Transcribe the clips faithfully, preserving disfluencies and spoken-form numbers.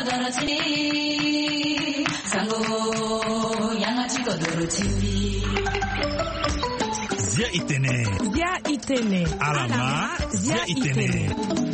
kodorochi sango yangachi kodorochi Zia itene Zia itene Alama Zia itene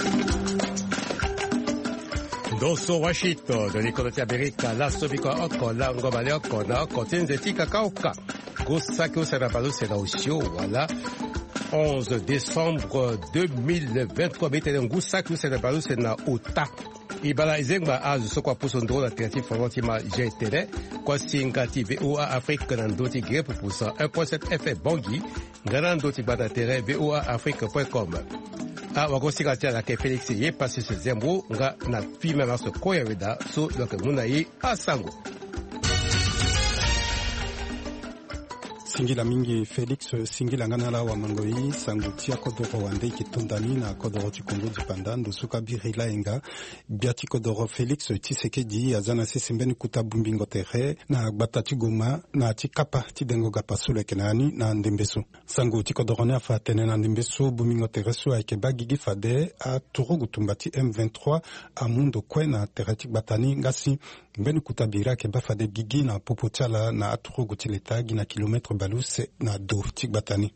Doso Washito de l'École America, la Sobiko Oko, la Ngomale Oko, na Oko, Tenzeti Kakaoka, Gosako Sarabalu Serausio, voilà. onze décembre deux mille vingt-trois, Bétélé Gosako Sarabalu Sena Ota. Ibala Izengba Azu Sokwa Pusondro, la Théatique Favantima G T L, Kwasingati V O A Afrique, Nandoti Grep pour cent un point sept F M Bangui, Ganandoti Badatere, V O A Afrique point com. A wakosika tia la ke Felix ye pasi se zembo nga na fime na so koyaweda so loke munayi asango. Singila mingi Felix singila ngana wa mangoi sangutia kodoro wande kitundani na kodoro tikongo dipanda ndosuka birila enga biati kodoro Felix Tshisekedi azana sisimbeni kutabumbingo tere na batati goma na tikapa tidengo gapasule kenani na ndembeso sangu tikodoro ne afatene na ndembeso bumingo tere so aikeba gigi fade a turugu tumbati M vingt-trois a mundo kwena tere batani ngasi mbeni kutabira ke bafade gigi na popotala na aturugu tiletagi na kilometre baluse na do tikbatani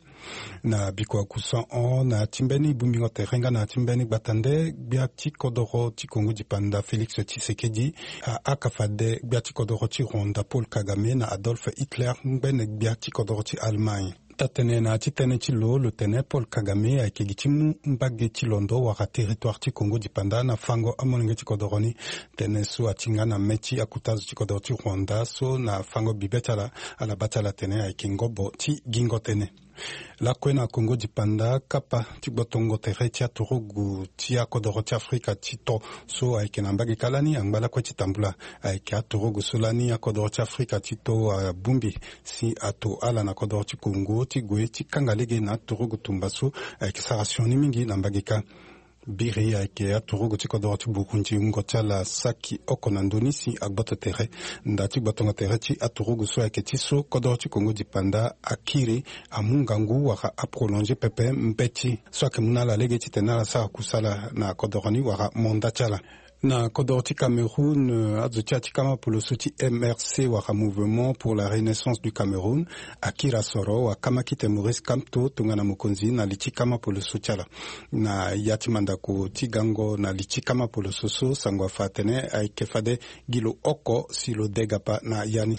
na biko kusa on na timbeni bumingo terenga na timbeni batande biati kodoro tikongo dipanda Felix Tshisekedi a akafade biati kodoro ti Rwanda Paul Kagame na Adolf Hitler mbene biati kodoro ti Allemagne tatene na titene chilo le tene Paul Kagame a kigitimu mbage chilondo waka territoire ti Congo dipanda na fango amonenge ti kodoroni tene so atinga na mechi akutazo ti kodoro ti Rwanda so na fango bibetala ala batala tene a kingobo ti gingo tene la kwena Congo dipanda kapa ti botongo tere ti aturugu ti akodoro ti Afrika ti to so ayeke na mbage kalani angbala kue ti tambula ayeke aturugu so lani akodoro ti Afrika ti to abumbi si ato ala na akodoro ti Congo ti gue ti kangalege na aturugu tumba so ayeke sara sioni mingi na mbage ka biri ayeke aturugu ti kodoro ti Burundi ngo ti ala saki oko na ndöni si agboto tere nda ti gbotongo tere ti aturugu so ayeke ti so kodoro ti Congo dipanda akiri amungangu waka aprolonge pepe mbeti so ayeke mu na ala lege ti tene ala sara kusala na kodoro ni waka monda ti ala na kodoro ti Cameroun azo ti atikama polo so ti M R C waka mouvement pour la renaissance du Cameroun akira soro wakama kite Maurice Kamto tongana mokonzi na litikama polo so ti ala na ya ti mandako ti gango na litikama polo so so sango afatene ayeke fade gilo oko si lo degapa na yani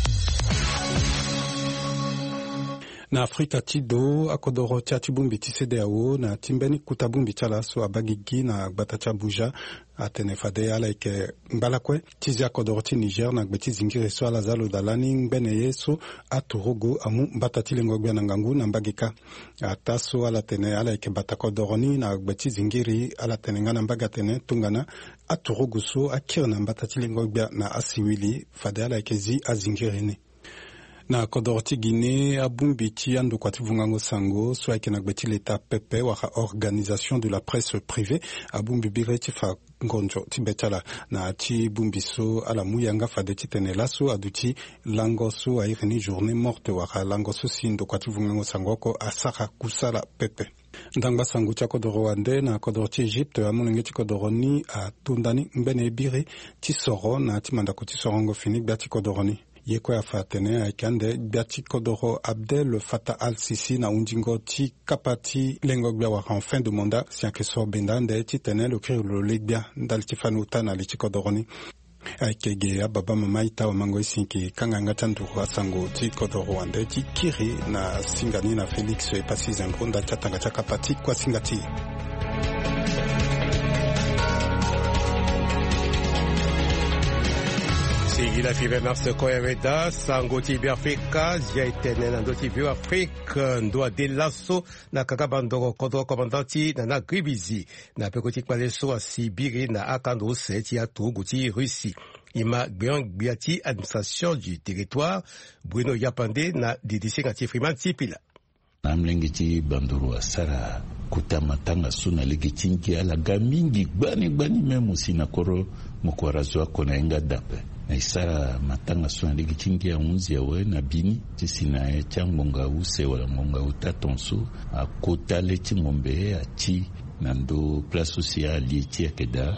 na Afrika ti do akodoro ti atibumbi ti C D A O na timbeni kutabumbi ti ala so abagigi na gbata ti Abuja atene fade ala yeke ngbala kue ti zi akodoro ti Niger na gbe ti zingiri so ala za lo dalani ngbene ye so aturugu amu mbata ti lengo gbia na ngangu na mbage ka ata so ala tene ala yeke bata kodoro ni na gbe ti zingiri ala tene nga na mbage atene tongana aturugu so akiri na mbata ti lengo gbia na asiwili fade ala yeke zi azingiri ni na kodoro ti Guinée abumbi ti andokua ti vungango sango so ayeke na gbe ti l'État pepe waka organisation de la presse privée abumbi bire ti fa ngonjo ti be ti ala na ti bumbi so ala mu yanga fade ti tene laso adu ti lango so airi ni journée morte waka lango so si ndokua ti vungango sango oko asara kusala pepe ndangba sango ti akodoro wande na akodoro ti Égypte amolenge ti kodoro ni atundani mbene e biri ti soro na ti mandako ti sorongo fini gbia ti kodoro ni ye kue afatene ayeke ande gbia ti kodoro Abdel Fattah al-Sisi na undingo ti kapa ti lengo gbia waka en fin de mandat si ayeke so benda ande ti tene lo kiri lo le gbia ndali ti fani ota na li ti kodoro ni ayeke ge ababa mama ita wamango e si yeke kanganga ti anduru asango ti kodoro wande ti kiri na singa ni na Félix e pasi zembro ndali ti atanga ti akapa ti kuasinga ti Sigila fibe mars koyaweda sango ti Afrika zia itene na ndo ti View Afrique ndo de lasso na kakabandoro kodoro komandanti na na gribizi na peko ti kpale so asibiri na akando se ti aturugu ti Russie ima gbian gbiati administration du territoire Bruno Yapande na didisi ngati Freeman Tipila na mlengi ti banduru asara kutamatanga suna legi tinki ala gamingi gbani gbani memu sina koro mokwarazwa kona enga dape na isara matanga suna legi tinki ya unzi ya we na bini tisina ya changonga use wala monga utatonsu akota leti ngombe ya chi nando plaso siya lieti ya keda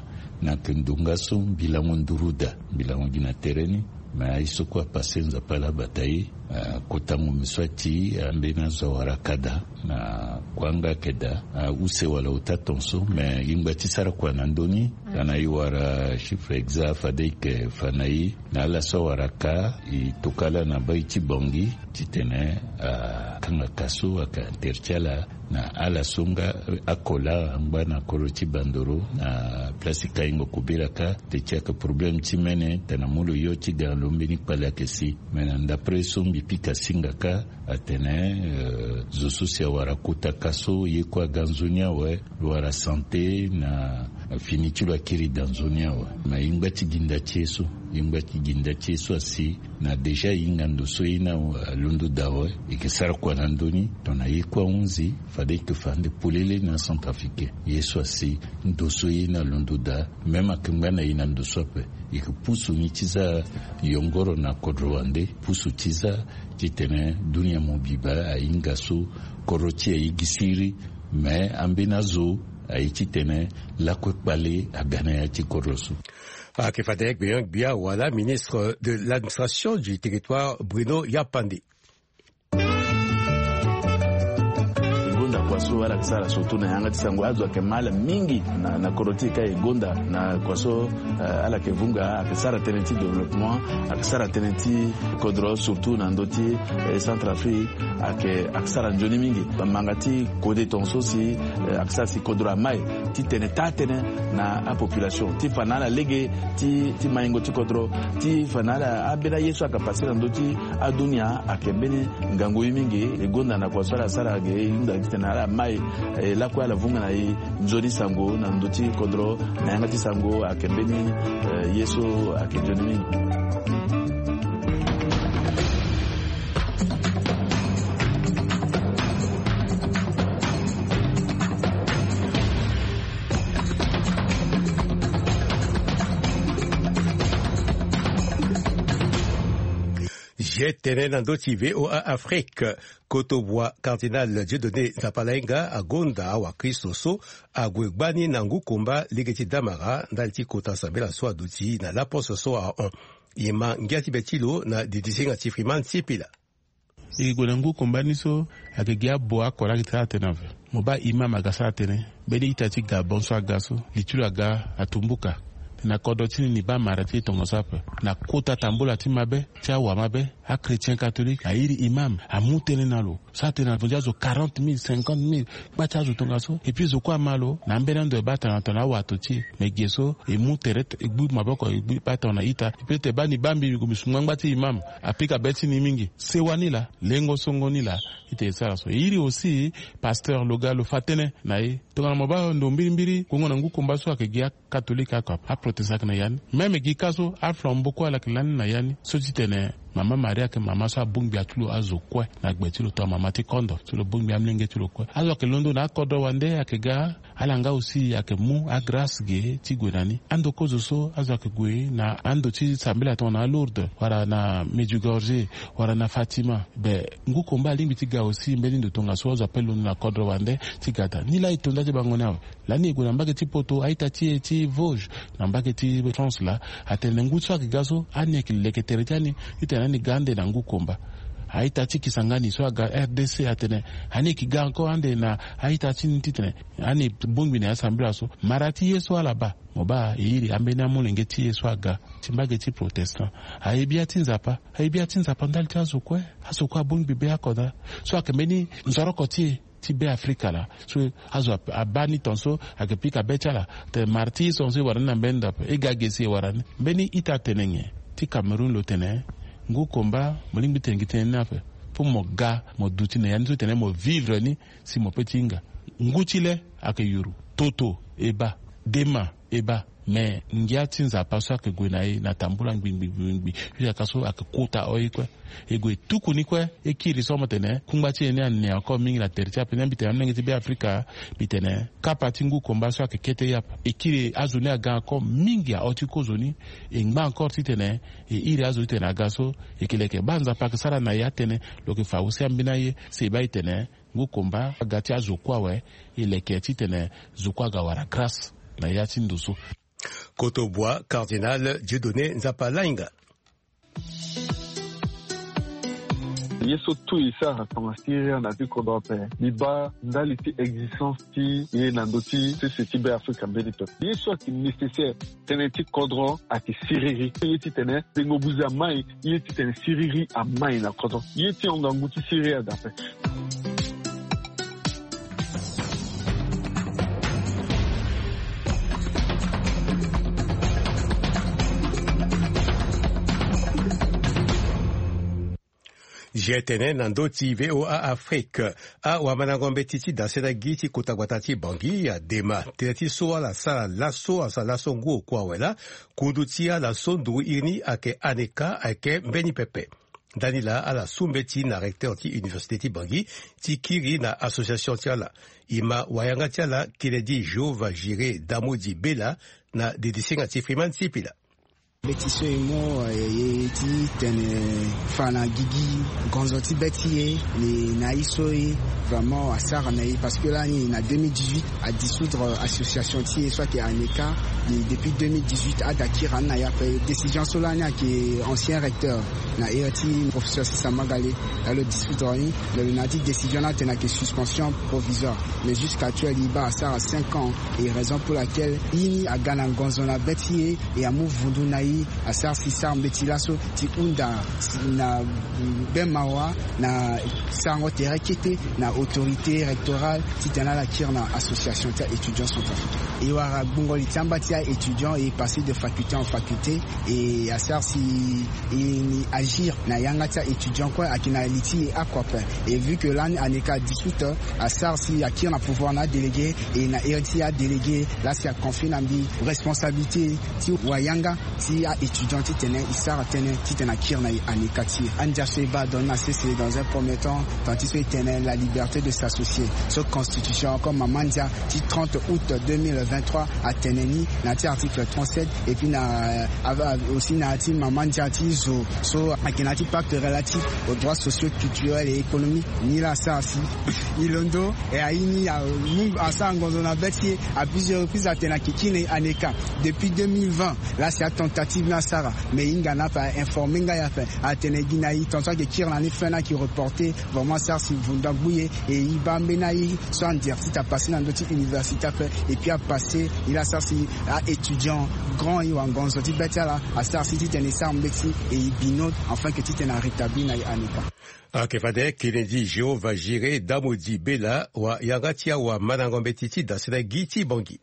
na kendungaso bilango nduruda bilango gina tereni ma isoko pasenza pala batai uh, kotangu miswati ambena zawarakada na kwanga keda uh, use wala utatonso me imbati sara kwa nandoni kana iwara shifre exa fadeke fanai na la sawaraka itukala na baiti bongi titene uh, kanga kaso aka terchala na ala songa akola ambana koroti bandoro na plasika ingo kubiraka techaka problem timene tanamulu yoti ga lombini pala kesi mena ndapre sombi pika singaka atene uh, zosusia warakuta kaso yekwa ganzunya we wara sante na finitula kiri danzunya we ma imbati ginda cheso imbati ginda cheso asi na deja ingando so ina uh, lundu dawe ikisara kwa nandoni tona yekwa unzi fade que fande pulele na Centrafrique yeso asi ndoso ina lundu da mema kimbana ina ndoso pe ikupusu nichiza yongoro na kodrowande pusu tiza jitene dunia mobiba aingaso korochi aigisiri me ambinazo aichitene lakwe pale agana ya chikorosu. Akifadek Beyang Bia Wala, ministre de l'administration du territoire Bruno Yapandi. Kwaso wala kisara soto na yanga tisango azo akemala mingi na, na korotika igonda na kwaso uh, ala kevunga akisara tenenti development akisara tenenti kodro surtout na ndoti eh, Centrafrique ake akisara njoni mingi mangati kode tonso si uh, akisara si kodro mai ti tene tatene na a population ti fanala lege ti ti maingo ti kodro ti fanala abela yesu akapasira ndoti a dunia akebene ngango mingi igonda na kwaso ala sara ge inda tena ala mai eh, la kwa la vunga na i nzoni sango na ndoti kodro na yangati sango akembeni eh, yeso akenjoni. Jetene Nandoti V O A Afrique, Kotobois, Cardinal Dieudonné Zapalenga, Agonda, Awa Kristoso, Agwegbani Nangu Komba, Ligeti Damara, Dalti Kota Sabela Soa Duti, na la Poste Soa on. Yema Ngiati Betilo, na Didisinga Tifriman Sipila. Igwenangu Komba Niso, Agegia Boa Korakita Tenave. Moba Imam Agasatene, Beni Itati Gabon Soa Gaso, Litulu Aga Atumbuka. Na kodotini ni ba marati tongosape na kota tambola timabe cha wa mabe a chrétien catholique a iri imam a mutene nalo sa tena vonjazo quarante mille cinquante mille ba chazo tongaso et puis zokwa malo na mbelando bata na tona watoti megeso e muteret e gbu maboko e gbu bata na ita pe te bani bambi kumisumangba ti imam apika beti ni mingi sewanila lengo songonila ite sala so iri aussi pasteur logalo fatene na e tonga moba ndo mbiri mbiri kongo na ngukomba so akegia catholique akap protestant na yani même gikaso afro mboko ala kilani na yani so titene mama Maria ke mama sa bungbi atulo azo kwe na gbetilo to mama ti kondo tulo bungbi amlenge tulo kwe azo ke londo na kodo wande akega alanga aussi ake mu a grâce ge ti gwenani ando kozo so azo ke gwe na ando ti sambela to na Lourdes wara na Medjugorje wara na Fatima be ngukomba limbi ti ga aussi mbeli ndo tonga so azo pelo na kodo wande ti gata ni la itonda ti bangona la ni gwe mbake ti poto aita ti ti Vosges na mbake ti France la atene ngutso ake gaso ane ki leketeretani ite ni gande na ngukomba haita chiki sangani so aga R D C atene hani kiga ko ande na haita chini titene hani bungbi na asambla so marati yeso alaba moba yiri ambena mulenge ti yeso aga timbage ti protestant haibia tinzapa haibia tinzapa ndal tazo kwe aso kwa bungbi be akoda so akemeni nzoroko ti ti be Afrika la so azo abani tonso akepika bechala te marti sonso warana benda e gagesi warana beni ita tenenge ti Cameroun lo tene ngu komba molingi tengi tene nafe pour mo ga mo duti na yanzo tene mo vivre ni si mo petinga ngu chile ake yuru toto eba dema eba me ngia tinza paso ake gwenai na tambula ngbingbi ngbingbi ya kaso ake kota oikwe egwe tuku ni kwe ekiri somo tene kungbachi ene ane akọ mingi la tertia pene bitene amnenge tibe Afrika bitene kapa tingu komba so ake kete yap ekiri azune aga akọ mingi ya otiko zoni engba encore titene e iri azu tene agaso ekileke banza pak sara na ya tene loke fa usi ambina ye seba itene ngu komba agati azu kwa we ileke titene zukwa gawara grâce na ya tinduso. Cotobois, cardinal Dieudonné Nzapalainga. ye surtout isa rakongasiri na ti kodope liba ndali ti existence ti ye nando ti se ti be Afrika benito ye so ki nécessaire tene ti kodro ati siriri ye ti tene bengo buza mai ye ti tene siriri a mai na kodro ye ti ondangu ti siriri adape. Jetene nandoti V O A Afrique a wamanangombe titi dasena giti kutagwatati bangi ya dema teti soa la sala laso asa laso ngu kwa wela kudutia la sondu ini ake aneka ake mbeni pepe. Danila ala sumbeti na recteur ti université ti bangi ti kiri na association tiala ima wayanga tiala kiledi Jova Jire Damodi Bela na dedisinga ti Freeman Tipila. Betiso emo ye ti tene fana gigi gonzoti beti les naiso vraiment à ça parce que là en deux mille dix-huit à dissoudre association ti soit qui aneka depuis deux mille dix-huit à dakira na ya décision solania qui est ancien recteur na E T professeur Samagalé à le dissoudre le nati décision là tena que suspension provisoire mais jusqu'à actuel il va à ça à cinq ans et raison pour laquelle il a gana gonzona beti et à mouvundu na asar sisa mbeti laso ti unda na bemawa na sango terekete na autorité rectorale ti tena la kirna association ta étudiants centrafricains et wara bongoli tamba ti étudiants et passer de faculté en faculté et asar si et agir na yanga ta étudiant quoi akina liti et aquape et vu que là aneka dix-huit asar si akirna pouvoir na délégué et na R T A délégué là c'est à confier na responsabilité ti wayanga ti a étudiant ti tene isara tene ti tena kirna anikati anja seba donna c'est dans un premier temps tant il tene la liberté de s'associer sur constitution comme mamandia ti trente août deux mille vingt-trois à teneni na ti article trente-sept et puis na aussi na ti mamandia ti zo so akinati pacte relatif aux droits sociaux culturels et économiques ni la ça si ilondo et aini a asa ngozona beti à plusieurs reprises à tena kikine aneka depuis deux mille vingt là c'est une tentative na sara mais inga n'a pas informé nga ya fait à tenegina yi tonto ke kirna ni fena qui reporté vraiment ça si vunda bouye et ibambe na yi soit dire si t'as passé dans d'autres universités et puis à passer il a ça si à étudiant grand yi wangonzo ti betala à ça si tene ça mbexi et ibino enfin que tu tena rétabli na anika. Akefade Kennedy Jehova Jire Damodi Bela wa yagatia wa manangombe titi dasena giti bangi.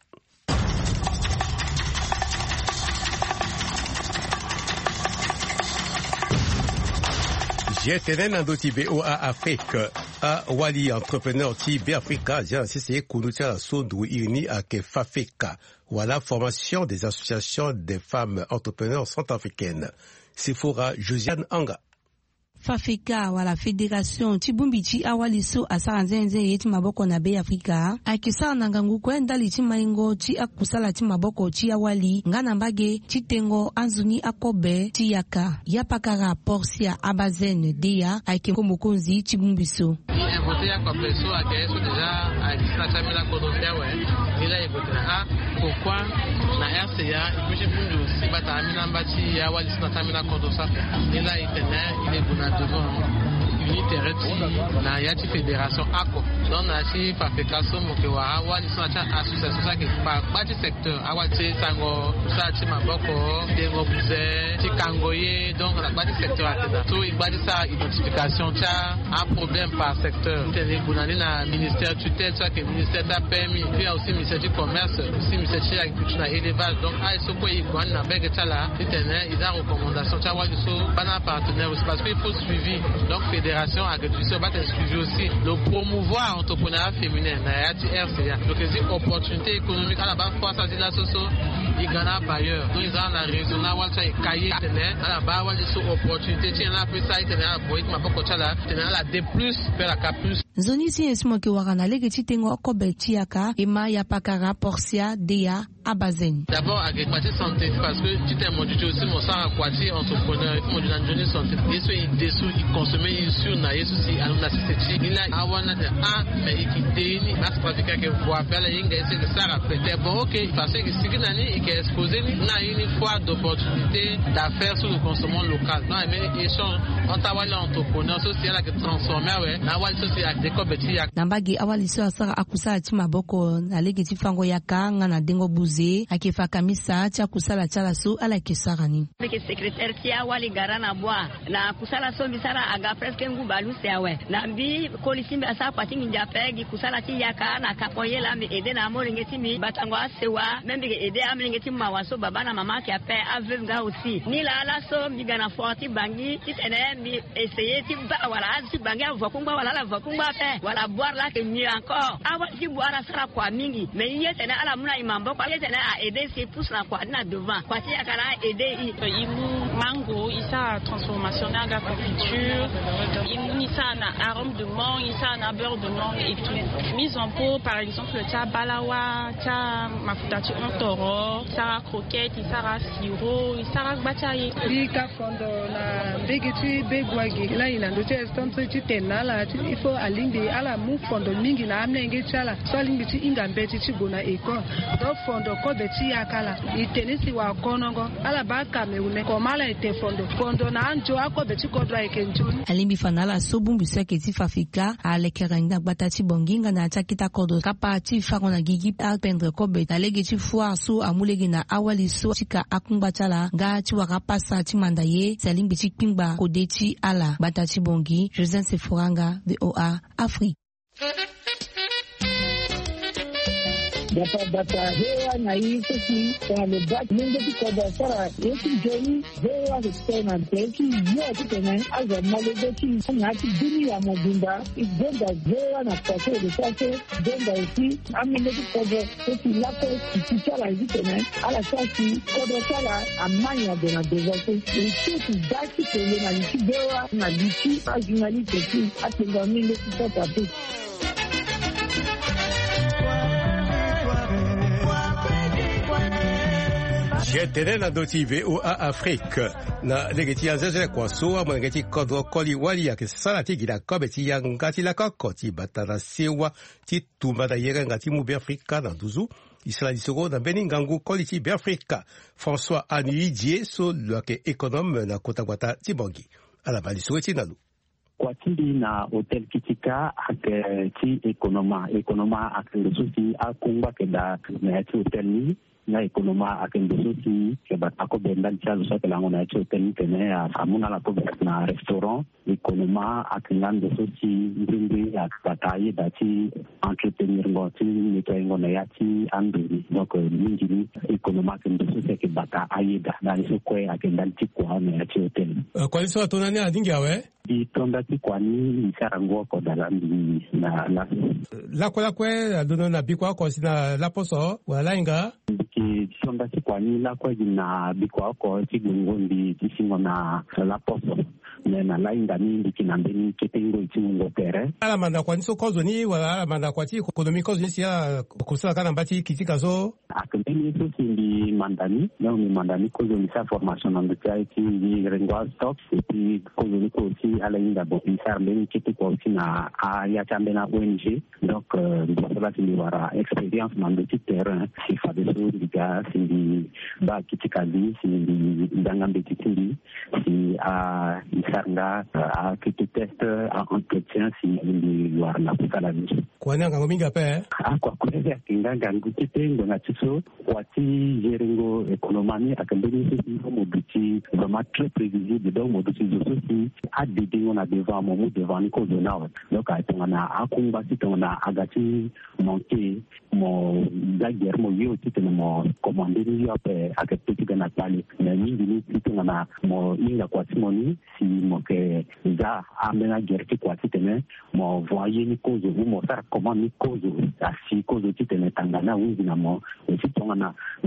Jetene nandoti V O A Afrique a wali entrepreneur ti B Africa dia c'est kunutia sondu ini ake Fafeka wala formation des associations des femmes entrepreneurs centrafricaines. Sephora Josiane Anga. Fafeka wala fédération Tibumbichi awaliso asaranzenze yeti maboko na be Afrika akisa nangangu kwenda liti maingo ti akusala ti maboko ti awali ngana mbage titengo anzuni akobe ti yaka yapakara porsia abazen deya ake komokonzi Tibumbiso voté à Compresso à Gaëso déjà à Disney la Colombia ouais il a écouté ah pourquoi na R C A et puis j'ai vu aussi bata amina mbati ya wali sina tamina kondosa il a été il est bon devant unité reti na yati fédération ako donc na si Fafeka so mokewa wali sina cha association ça qui par bati secteur awati sango sa ti maboko dengo buze ti kangoye donc la bati secteur atena so il bati sa identification cha un problème par secteur tene bunani na ministère tutelle ça que ministère t'a permis puis aussi ministère du commerce aussi ministère de l'agriculture et élevage donc à ce quoi il doit na bege tala tene il a recommandation cha wali so bana partenaire aussi parce qu'il faut suivi donc fédération agriculture va être suivi aussi le promouvoir entrepreneuriat féminin na yati R C A donc c'est opportunité économique à la base fois ça dit la soso il gagne bailleur donc ils ont la raison na wali ça cahier tene à la base wali so opportunité tient là plus ça tene à boy ma pas chala tene la de plus per la cap plus zoni si esmo ke warana lege titengo okobeti yaka ema ya pakara porsia deya à Bazen. D'abord, avec partie santé, parce que tu t'es mon dieu aussi, mon sang à quartier, entrepreneur, et mon dieu dans santé. Et ce, il dessous, il consomme, il sur, na, il souci, à la société. Il a, à one, ah, mais il quitte, il n'a pas fait que voit, faire la ligne, c'est que ça rappelle. Bon, ok, parce que c'est une année, il est exposé, il a une fois d'opportunité d'affaires sur le consommation local. Non, mais échange, on t'a vu l'entrepreneur, social, qui transformé, ouais, na, wali, social, avec des compétitions. Nambagi, awali, so, asara, akusa, atima, boko, na, legeti, fango, yaka, ngana, dengo, buze, akifa, kamisa, tia, kusala, chala, so, ala, kesarani. Avec secrétaire, tia, wali, garana, bois, na, kusala, so, bisara, aga, presque, ngu, balu, se, awe. Na, bi, kolisimbe, asa, pati, njapegi, kusala, ti, yaka, na, kapoye, la, mi, ede, na, mo, ringeti, mi, batango, asewa, même, ede, am, ringeti, mawaso, baba, na, mama, qui a fait, aveugle, nga, aussi. Ni, la, la, so, mi, gana, forti, bangi, ti, ene, mi, essayer, ti, ba, voilà, ti, bangi, avokungba, voilà, la, avokungba, fait, voilà, boire, là, que mieux encore. Awa, ti, boire, sara, quoi, mingi. Mais, il y a, tene, ala, muna, imambo, quoi, il y a, tene, a aider, c'est pousse, la, quoi, na, devant. Quoi, ti, yakana, aider, il, il, mango, il, sa, transformation, na, confiture, il, il, sa, na, arôme de mangue, il, sa, na, beurre de mangue, et tout. Mise en pot, par exemple, tia, balawa, tia, mafutati, ontoro, sara, croquette, il, sara, sirop, il, sara, bataille. Ika fondo, na, begeti, begwagi, la, il, a, doté, estonto, tu, tenala, il faut, alingi, ala, mou, fondo, mingi, na, amnenge, chala, so, alingi, ti, ingambeti, ti, bona, eko, do, fondo, ko, beti, yakala, i, tenisi, wa, konongo, ala, baka, me, une, komala, ete, fondo, fondo, na, anjo, ako, beti, kodwa, ekenjo. Alimbi fanala, sobumbu, seketi, fafika, ale, keranga, batati, bonginga, na, atakita, kodo, kapa, ti, farona, gigi, alpendre, kobe, alege, ti, foire, so, amulege, na, awali, so, tika, akumbatala, ga, ti, wakapasa, ti, mandaye, salimbi, ti, kimba, kode, ti, ala, batati, bongi, Joseph Seforanga, V O A, Afrique. Data data hewa na hii sisi kwa lebaki mingi kwa sara yeki jeni hewa kutena teki yote tena aza malebeki na kidini ya mobimba igenda hewa na pase de pase genda usi amene kwa sisi lapo kichara hivi tena ala sasi kwa sala amanya de na devote usi daki tele na likibewa na liki ajunali teki atenga mingi kwa tapu. Jetene na doti V O A Afrique na legeti ya zeze kwa soa mo legeti kodro koli wali ya kesala ti gila kobeti ya ngati la kokoti batana sewa ti tumba yere ngati mu be Afrika na duzu isla disoko na beningangu koli ti be Afrika François Anuidie so loke économe na kota kwata ti bongi ala bali so ti nalu kwa tindi na hotel kitika ak ti ekonoma ekonoma ak ndosuti akumba ke da na ti hotel ni na ekonoma ak ndosuti ke batako bendal chazo sa kala ngona ti hotel ni kene amuna la ko na restaurant ekonoma ak ngando suti ndindi ak bataye da ti entretenir ngoti ni to ngona ya ti anduri donc mingi ekonoma ak ndosuti ke bata ayeda na so ko ak ndal ti ko na ti hotel kwa so tonani adingi awe di tonda ti kwani isarango ko dalandi na la la kwa la kwa dono na bikwa ko sina la poso wala inga ki tonda ti kwani la kwa na bikwa ko ti gungondi ti singo na la poso na la inga ni ki na ndeni ketengo ti ngo tere ala manda kwani so kozo ni wala ala manda kwati economic kozo ni sia kusala kana mbati kitika zo akendeni so sindi mandani na ni mandani kozo ni sa formation en détail ti ni rengo stock et puis kozo ni ko si ala inga bo isar ben kiti ko sina a ya tambe na O N G donc do cela ti wara expérience dans le terrain si fa de so diga si ba kiti kali si dangambe kiti si a isarnga a kiti test a entretien si ni wara na kala ni kwa nanga ngominga pe a kwa kweza kinga gangu kitengo na tiso wati jerengo economie akambeni si mo biti vraiment très prévisible donc mo biti zo si a on a devant mon mot devant Nico Donao donc on a akumba si on a agati monté mon daguerre mo yo ti mon commander ni après avec petit na pali mais ni ni ti on a mo inga kwa timoni si mo ke za amena guerre ti kwa ti tene mo voyer ni cause mo sa comment ni cause asi cause ti tene tangana wingi na mo si on a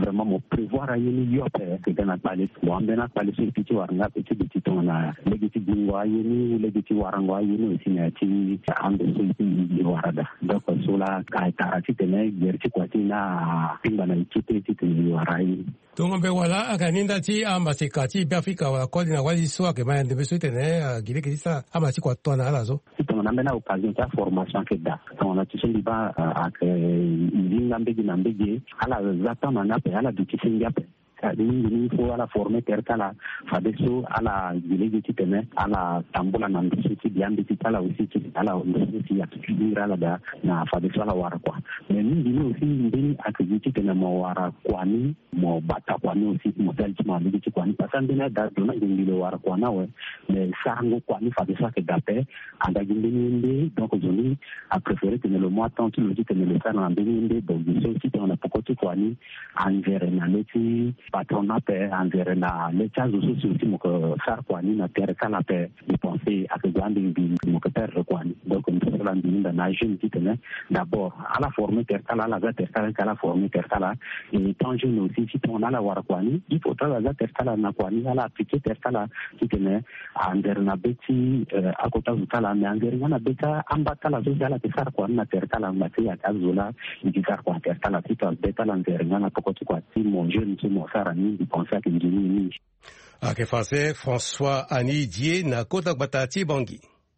vraiment mo prévoir à yeni yope que gana pale mo ambena pale so piti waranga piti piti tona legiti dingwa yeni legiti waranga yeni aussi na ti ande so piti warada donc sola ka tarati tene gerti kwati na pinga na ikite titi warai donc be wala akaninda ti ambasika ti Afrika wa kodi na wali so ke ba ndebe so tene gile kisa amati kwa tona alazo tona mbena occasion ta formation ke da tona ti sendi ba ak linga mbegi na mbegi ala zata manape ala dukisinga pe il faut à la former terkala fadeso à la gilegi tene à la tambula na ndisi diambi tala aussi ala ndisi ya kidira la da na fadeso ala wara kwa mais ni dino aussi ndini akiji tene mo wara kwa ni mo bata kwa ni aussi mo telti ma ndiki kwa ni pasande na da dona ngile wara kwa nawe mais sango kwa ni fadeso ke dape anda ngini ndi donc joni a préféré que le mois tant le dit que le faire en ndini donc ceci on a pokoti kwa ni envers na leti patronat envers na l'état social aussi mo ko faire quoi ni na terre kala pe de penser à que grande bi mo ko terre quoi donc on peut la ndini na jeune qui tenait d'abord à la former terre kala la terre kala kala former terre kala et tant jeune aussi si on a la war quoi ni il faut la terre kala na quoi ni ala appliquer terre kala qui tenait envers na beti à côté de kala mais envers na beta ambata la social que faire quoi na terre kala ma ya kazola il faire quoi terre kala si on beta envers na pokoti quoi si mon jeune si mon frère ni penser que ni ake fase François Ani Die na kota batati bangi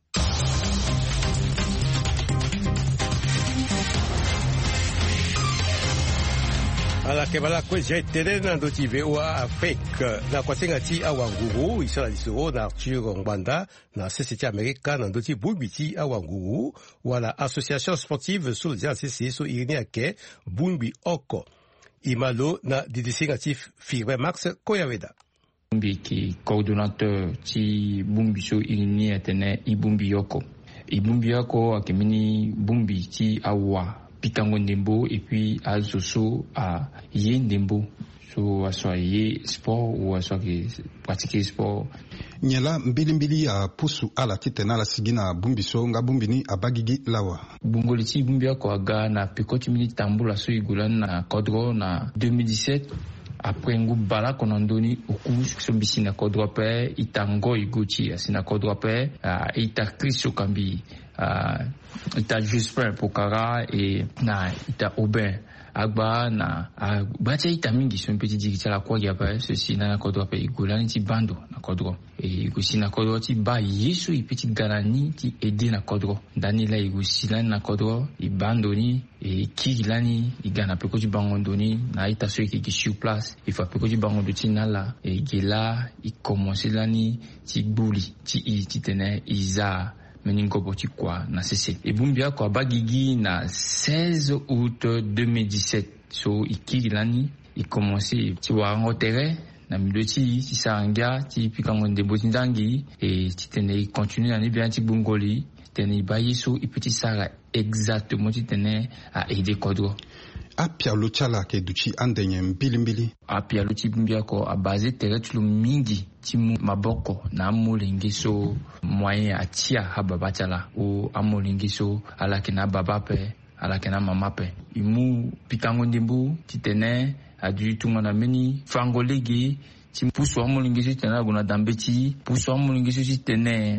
ala ke bala ko je terena ndo ti V O A Afrique na kwasinga ti awanguru isala lisoro na Arthur Ngbanda na C C T America na ndo ti bubiti awanguru wala association sportive sur le C C so irini ake bumbi oko imalo na didisinga ti Firwe Max Koyaweda bumbi ki coordonnateur ti bumbi so irini atene ibumbi yoko ibumbi yoko akemini bumbi ti awa pikango ndembo et puis à zoso à yé ndembo so aswa yé sport ou aswa ki pratiquer sport nyela mbili mbili ya pusu ala titena la sigina bumbi so nga bumbi ni abagigi lawa bumboli ti bumbi ko aga na pekoti mini tambula so igulan na kodro na deux mille dix-sept après ngu bala konandoni oku so bisina kodro pe itango igoti asina kodro pe ita kristo kambi Uh, ita Justin Pokara et na ita Aubin agba na uh, bacha ita mingi so petit digi la kwa yaba ceci na kodro pe igolani ti bando na kodro et igusi na kodro ti ba yesu i petit galani ti aider na kodro dani la igusi la na kodro i bandoni et ki lani igana pe ko ti bangondoni na ita so ki sur place il faut pe ko ti bangondo ti na la et gela i commencer lani ti buli ti i ti tene iza meningo boti kwa na C C et bumbia kwa bagigi na seize août deux mille dix-sept so ikiri lani il commençait ti warango terrain na midoti ti saranga ti pikango ndembo ti ndangi et ti tene il continue na ni bien ti bungoli tene bayi so i petit sara exactement ti tene a aider kodro apia luchala ke duchi andenye mbili mbili apia luchi bumbia ko a basé terretu mingi ti maboko na amolingi so moyen atia haba bachala o amolingi so ala kena baba pe ala kena mama pe imu pikango ndimbu ti tene adu tu mona meni fangolegi ti puso amolingi so tene guna dambeti puso amolingi so ti tene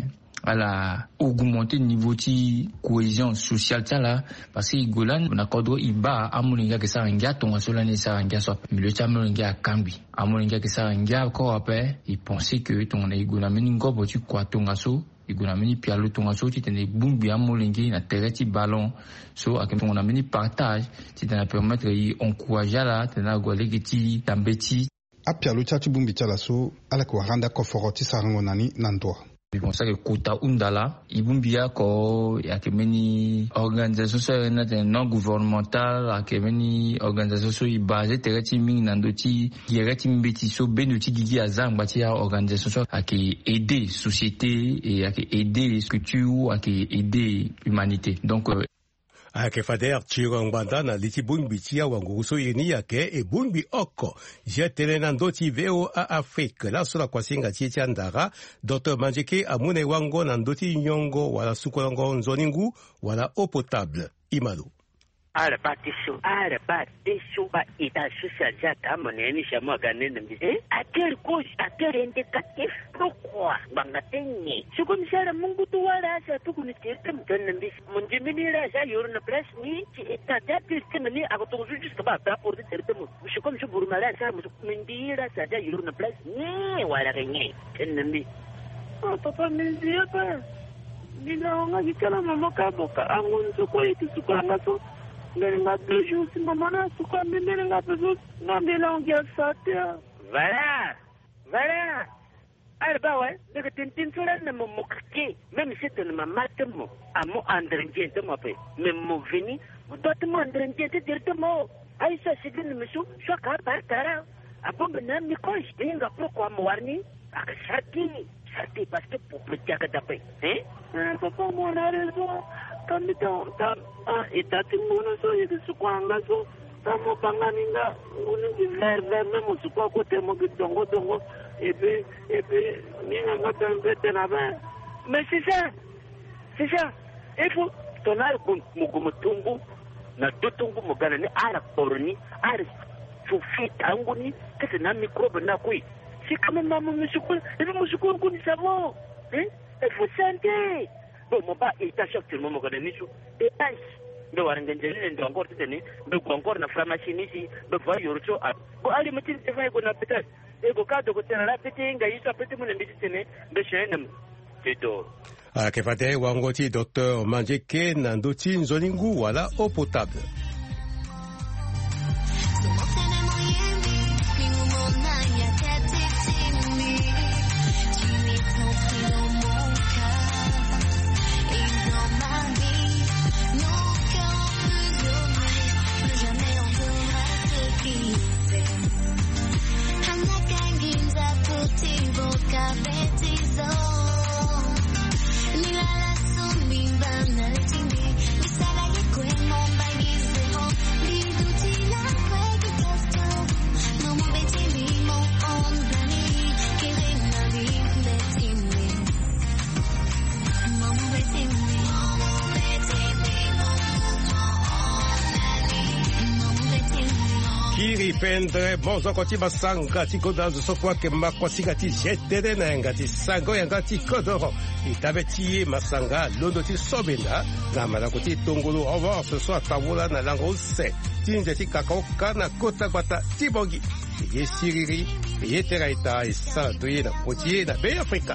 ala augmenter niveau ti cohésion sociale tala parce que golan na kodro iba amulinga ke sarangia tonga solani sarangia so milieu ta amulinga kambi amulinga ke sarangia ko après il pensait que ton na igona meningo botu kwa tonga so igona meni pialo tonga so ti tene bumbi amulinga na terre ti ballon so akem na meni partage ti tena permettre y encourager la tena golegi ti tambeti apialo ti bumbi tala so ala ko randa ko foroti sarango nani nandwa c'est comme ça que Kota Undala, Ibumbia ko ya kemeni organisation so non gouvernementale a kemeni organisation so i basé tereti ming nandoti yereti mbeti so benuti gigi azang bati ya organisation so a ki aider société et a ki aider culture a ki aider humanité donc euh, ake fader Arthur Ngbanda na liti bumbi ti awanguru so irini yake e bumbi oko je telena ndoti V O A Afrique la so la kwasinga ti ti andara Docteur Manjeke amune wango na ndoti nyongo wala sukolongo nzoningu wala eau potable imalo ala batiso ala batiso ba ita social jata moneni chamo ganene mbise atel cause atel indicatif pourquoi bangatenye sukumsara mungu tu wala sa tu kunitete mtana mbise munjimini la sa yorna place ni ita dati temani agoto juste ba ba pour dire mo sukum su burmala sa mundira sa da yorna place ni wala renye tenambi oh papa mbise pa Ninaonga gikala mamoka boka angun suko itu suka ngaso ngene ngaso jusi mamana suka mbele ngaso ngambela ongia satia voilà voilà alba ouais de tintin sura na momokki même si tu ne m'amatemo amo andrenje de mo pe même mo vini dot mo andrenje de dirte mo aisa sigin misu shaka barkara apo bena mi ko stinga pro ko mo warni akasati sati parce que pour petit que d'après hein papa mon a raison kami ta ta ah itati mona so yeke sukwanga so tamo panganinga uni di ver ver memo sukwa ko temo gidongo dongo et puis et puis ninga ngata mbete na ba mais c'est ça c'est ça il faut tonar ko mugumutungu na tutungu mugana ni ara porni ara sufi tanguni kese na microbe na kui c'est quand même maman monsieur quoi et puis monsieur quoi qu'on savon hein il faut santé bon mon pas il t'a choqué mon gars ni sou et pas de warangengeli ndo encore tene de encore na pharmacie ni si de voir yorcho bo ali matin te vai ko na petal e go ka do ko tena la pete nga isa pete mun mbi tene de chenem teto ah ke fate wangoti docteur Manjeke na ndoti nzolingu wala eau potable. Pendre mozo koti basanga tiko dazu sokwa ke makwasiga ti jetere na ngati sango yangati kodoro itabeti masanga londo ti sobenda na mala koti tongolo over ce soit tawula na lango se tinje ti kakao kana kota kwata tibogi ye siriri ye teraita isa doye na koti na be Afrika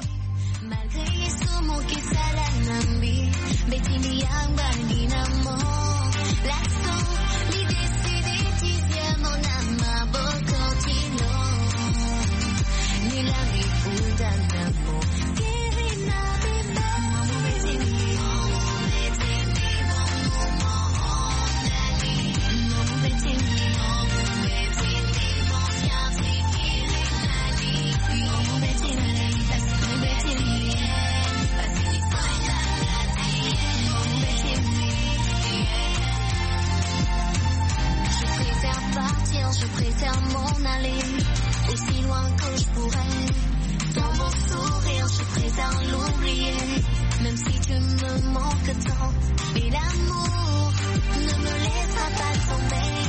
Je préfère m'en aller aussi loin que je pourrais. Dans mon sourire, je préfère l'oublier. Même si tu me manques tant. Mais l'amour ne me laissera pas tomber.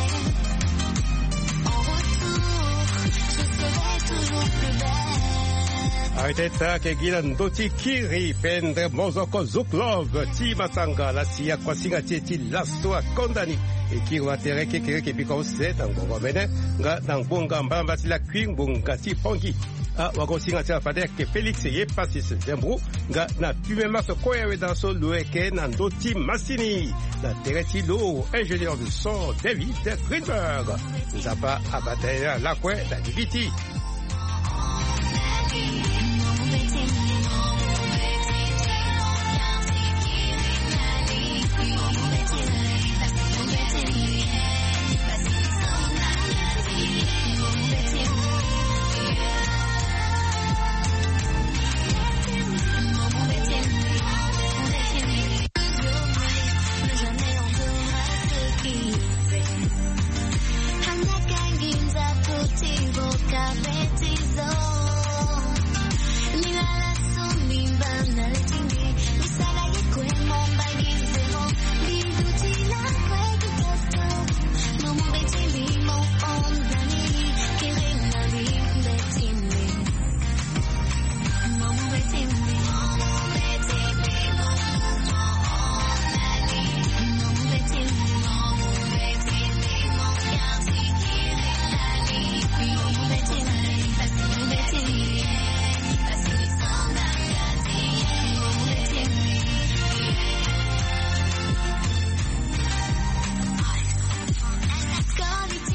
En retour, je serai toujours plus belle. Aiteta ke gilan doti kiri pendre mozoko zuklov ti masanga la sia kwasinga ti lasto kondani e ki watere ke ke ke biko set ngo mene nga ngonga mbamba ti la kwing bunga ti pongi a wakosinga ti afade ke Felix ye pasis zembru nga na pumema so koyewe dans so loeke na doti masini na tereti lo ingénieur du son David Greenberg nous a pas abattre la kwe la diviti. Hanya kan ginza putih boka betizo